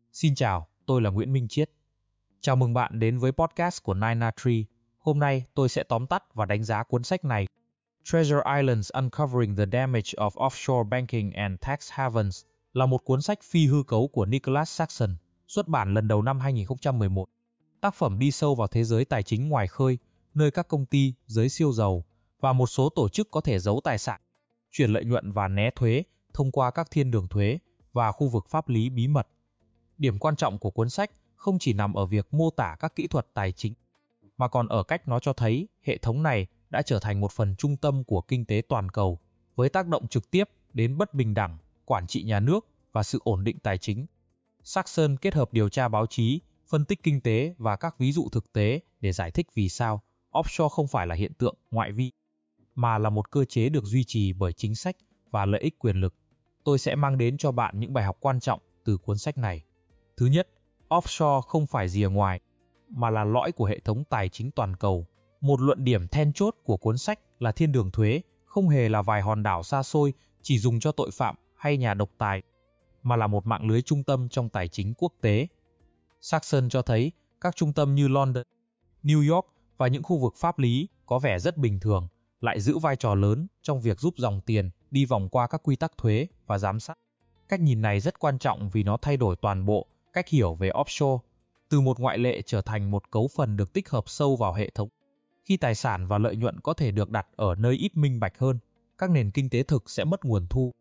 Xin chào, tôi là Nguyễn Minh Chiết. Chào mừng bạn đến với podcast của 9na3. Hôm nay tôi sẽ tóm tắt và đánh giá cuốn sách này. Treasure Islands Uncovering the Damage of Offshore Banking and Tax Havens là một cuốn sách phi hư cấu của Nicholas Saxon, xuất bản lần đầu năm 2011. Tác phẩm đi sâu vào thế giới tài chính ngoài khơi, nơi các công ty, giới siêu giàu và một số tổ chức có thể giấu tài sản, chuyển lợi nhuận và né thuế thông qua các thiên đường thuế và khu vực pháp lý bí mật. Điểm quan trọng của cuốn sách không chỉ nằm ở việc mô tả các kỹ thuật tài chính, mà còn ở cách nó cho thấy hệ thống này đã trở thành một phần trung tâm của kinh tế toàn cầu, với tác động trực tiếp đến bất bình đẳng, quản trị nhà nước và sự ổn định tài chính. Saxon kết hợp điều tra báo chí, phân tích kinh tế và các ví dụ thực tế để giải thích vì sao offshore không phải là hiện tượng ngoại vi, mà là một cơ chế được duy trì bởi chính sách và lợi ích quyền lực. Tôi sẽ mang đến cho bạn những bài học quan trọng từ cuốn sách này. Thứ nhất, offshore không phải rìa ngoài, mà là lõi của hệ thống tài chính toàn cầu. Một luận điểm then chốt của cuốn sách là thiên đường thuế không hề là vài hòn đảo xa xôi chỉ dùng cho tội phạm hay nhà độc tài, mà là một mạng lưới trung tâm trong tài chính quốc tế. Saxon cho thấy các trung tâm như London, New York và những khu vực pháp lý có vẻ rất bình thường, lại giữ vai trò lớn trong việc giúp dòng tiền đi vòng qua các quy tắc thuế và giám sát. Cách nhìn này rất quan trọng vì nó thay đổi toàn bộ cách hiểu về offshore, từ một ngoại lệ trở thành một cấu phần được tích hợp sâu vào hệ thống. Khi tài sản và lợi nhuận có thể được đặt ở nơi ít minh bạch hơn, các nền kinh tế thực sẽ mất nguồn thu.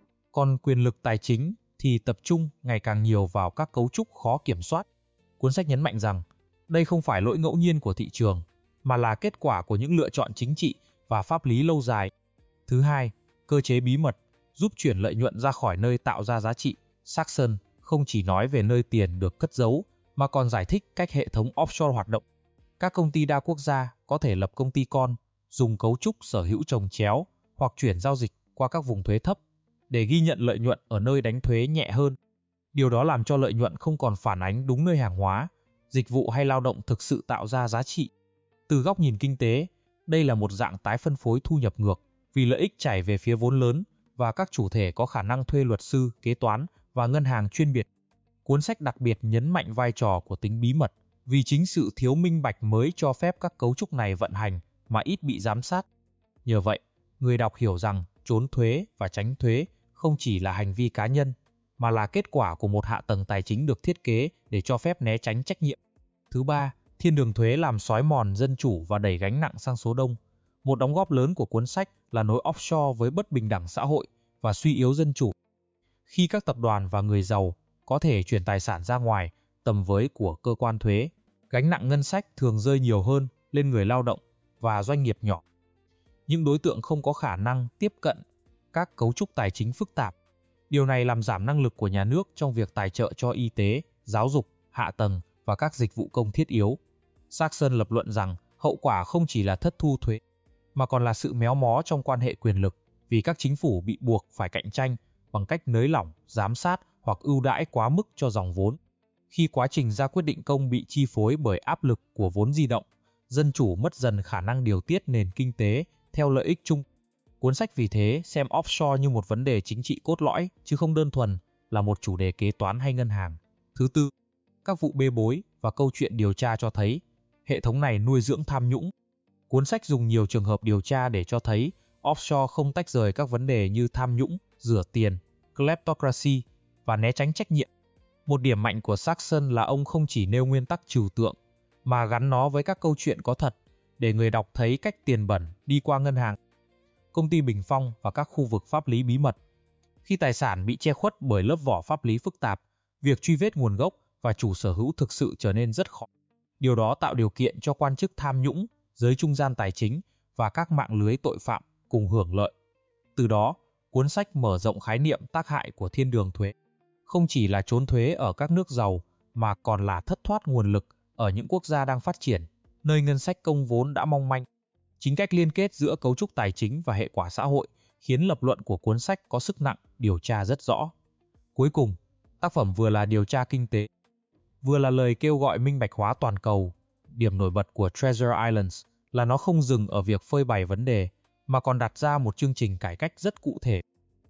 Còn quyền lực tài chính thì tập trung ngày càng nhiều vào các cấu trúc khó kiểm soát. Cuốn sách nhấn mạnh rằng đây không phải lỗi ngẫu nhiên của thị trường, mà là kết quả của những lựa chọn chính trị và pháp lý lâu dài. Thứ hai, cơ chế bí mật giúp chuyển lợi nhuận ra khỏi nơi tạo ra giá trị. Saxon không chỉ nói về nơi tiền được cất giấu, mà còn giải thích cách hệ thống offshore hoạt động. Các công ty đa quốc gia có thể lập công ty con, dùng cấu trúc sở hữu chồng chéo hoặc chuyển giao dịch qua các vùng thuế thấp để ghi nhận lợi nhuận ở nơi đánh thuế nhẹ hơn. Điều đó làm cho lợi nhuận không còn phản ánh đúng nơi hàng hóa, dịch vụ hay lao động thực sự tạo ra giá trị. Từ góc nhìn kinh tế, đây là một dạng tái phân phối thu nhập ngược, vì lợi ích chảy về phía vốn lớn và các chủ thể có khả năng thuê luật sư, kế toán và ngân hàng chuyên biệt. Cuốn sách đặc biệt nhấn mạnh vai trò của tính bí mật, vì chính sự thiếu minh bạch mới cho phép các cấu trúc này vận hành mà ít bị giám sát. Nhờ vậy, người đọc hiểu rằng trốn thuế và tránh thuế không chỉ là hành vi cá nhân, mà là kết quả của một hạ tầng tài chính được thiết kế để cho phép né tránh trách nhiệm. Thứ ba, thiên đường thuế làm xói mòn dân chủ và đẩy gánh nặng sang số đông. Một đóng góp lớn của cuốn sách là nối offshore với bất bình đẳng xã hội và suy yếu dân chủ. Khi các tập đoàn và người giàu có thể chuyển tài sản ra ngoài tầm với của cơ quan thuế, gánh nặng ngân sách thường rơi nhiều hơn lên người lao động và doanh nghiệp nhỏ. Những đối tượng không có khả năng tiếp cận các cấu trúc tài chính phức tạp. Điều này làm giảm năng lực của nhà nước trong việc tài trợ cho y tế, giáo dục, hạ tầng và các dịch vụ công thiết yếu. Saxon lập luận rằng hậu quả không chỉ là thất thu thuế, mà còn là sự méo mó trong quan hệ quyền lực, vì các chính phủ bị buộc phải cạnh tranh bằng cách nới lỏng, giám sát hoặc ưu đãi quá mức cho dòng vốn. Khi quá trình ra quyết định công bị chi phối bởi áp lực của vốn di động, dân chủ mất dần khả năng điều tiết nền kinh tế theo lợi ích chung. Cuốn sách vì thế xem offshore như một vấn đề chính trị cốt lõi, chứ không đơn thuần là một chủ đề kế toán hay ngân hàng. Thứ tư, các vụ bê bối và câu chuyện điều tra cho thấy hệ thống này nuôi dưỡng tham nhũng. Cuốn sách dùng nhiều trường hợp điều tra để cho thấy offshore không tách rời các vấn đề như tham nhũng, rửa tiền, kleptocracy và né tránh trách nhiệm. Một điểm mạnh của Saxon là ông không chỉ nêu nguyên tắc trừu tượng, mà gắn nó với các câu chuyện có thật để người đọc thấy cách tiền bẩn đi qua ngân hàng, công ty bình phong và các khu vực pháp lý bí mật. Khi tài sản bị che khuất bởi lớp vỏ pháp lý phức tạp, việc truy vết nguồn gốc và chủ sở hữu thực sự trở nên rất khó. Điều đó tạo điều kiện cho quan chức tham nhũng, giới trung gian tài chính và các mạng lưới tội phạm cùng hưởng lợi. Từ đó, cuốn sách mở rộng khái niệm tác hại của thiên đường thuế. Không chỉ là trốn thuế ở các nước giàu, mà còn là thất thoát nguồn lực ở những quốc gia đang phát triển, nơi ngân sách công vốn đã mong manh. Chính cách liên kết giữa cấu trúc tài chính và hệ quả xã hội khiến lập luận của cuốn sách có sức nặng điều tra rất rõ. Cuối cùng, tác phẩm vừa là điều tra kinh tế, vừa là lời kêu gọi minh bạch hóa toàn cầu. Điểm nổi bật của Treasure Islands là nó không dừng ở việc phơi bày vấn đề, mà còn đặt ra một chương trình cải cách rất cụ thể.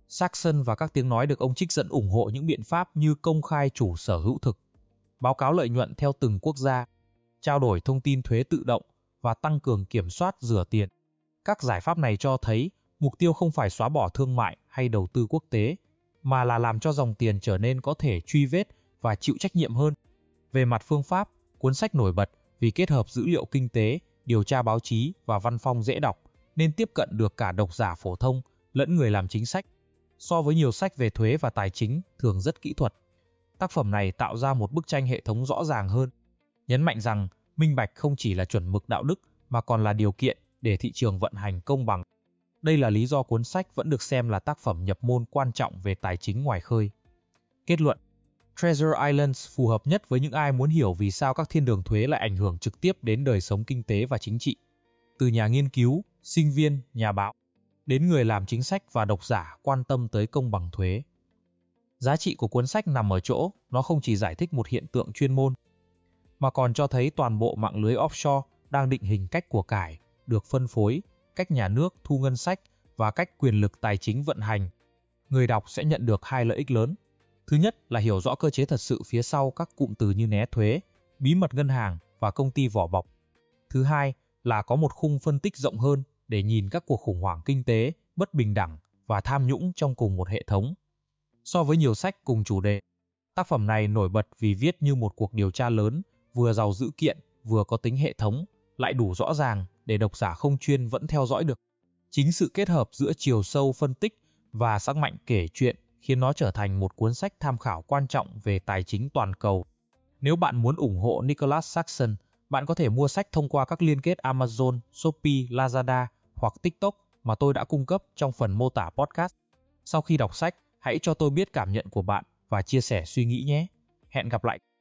Saxon và các tiếng nói được ông trích dẫn ủng hộ những biện pháp như công khai chủ sở hữu thực, báo cáo lợi nhuận theo từng quốc gia, trao đổi thông tin thuế tự động và tăng cường kiểm soát rửa tiền. Các giải pháp này cho thấy mục tiêu không phải xóa bỏ thương mại hay đầu tư quốc tế, mà là làm cho dòng tiền trở nên có thể truy vết và chịu trách nhiệm hơn. Về mặt phương pháp, cuốn sách nổi bật vì kết hợp dữ liệu kinh tế, điều tra báo chí và văn phong dễ đọc, nên tiếp cận được cả độc giả phổ thông lẫn người làm chính sách. So với nhiều sách về thuế và tài chính thường rất kỹ thuật, tác phẩm này tạo ra một bức tranh hệ thống rõ ràng hơn, nhấn mạnh rằng minh bạch không chỉ là chuẩn mực đạo đức mà còn là điều kiện để thị trường vận hành công bằng. Đây là lý do cuốn sách vẫn được xem là tác phẩm nhập môn quan trọng về tài chính ngoài khơi. Kết luận: Treasure Islands phù hợp nhất với những ai muốn hiểu vì sao các thiên đường thuế lại ảnh hưởng trực tiếp đến đời sống kinh tế và chính trị. Từ nhà nghiên cứu, sinh viên, nhà báo, đến người làm chính sách và độc giả quan tâm tới công bằng thuế. Giá trị của cuốn sách nằm ở chỗ, nó không chỉ giải thích một hiện tượng chuyên môn, mà còn cho thấy toàn bộ mạng lưới offshore đang định hình cách của cải được phân phối, cách nhà nước thu ngân sách và cách quyền lực tài chính vận hành. Người đọc sẽ nhận được hai lợi ích lớn. Thứ nhất là hiểu rõ cơ chế thật sự phía sau các cụm từ như né thuế, bí mật ngân hàng và công ty vỏ bọc. Thứ hai là có một khung phân tích rộng hơn để nhìn các cuộc khủng hoảng kinh tế, bất bình đẳng và tham nhũng trong cùng một hệ thống. So với nhiều sách cùng chủ đề, tác phẩm này nổi bật vì viết như một cuộc điều tra lớn, vừa giàu dữ kiện, vừa có tính hệ thống, lại đủ rõ ràng để độc giả không chuyên vẫn theo dõi được. Chính sự kết hợp giữa chiều sâu phân tích và sức mạnh kể chuyện khiến nó trở thành một cuốn sách tham khảo quan trọng về tài chính toàn cầu. Nếu bạn muốn ủng hộ Nicholas Saxon, bạn có thể mua sách thông qua các liên kết Amazon, Shopee, Lazada hoặc TikTok mà tôi đã cung cấp trong phần mô tả podcast. Sau khi đọc sách, hãy cho tôi biết cảm nhận của bạn và chia sẻ suy nghĩ nhé. Hẹn gặp lại!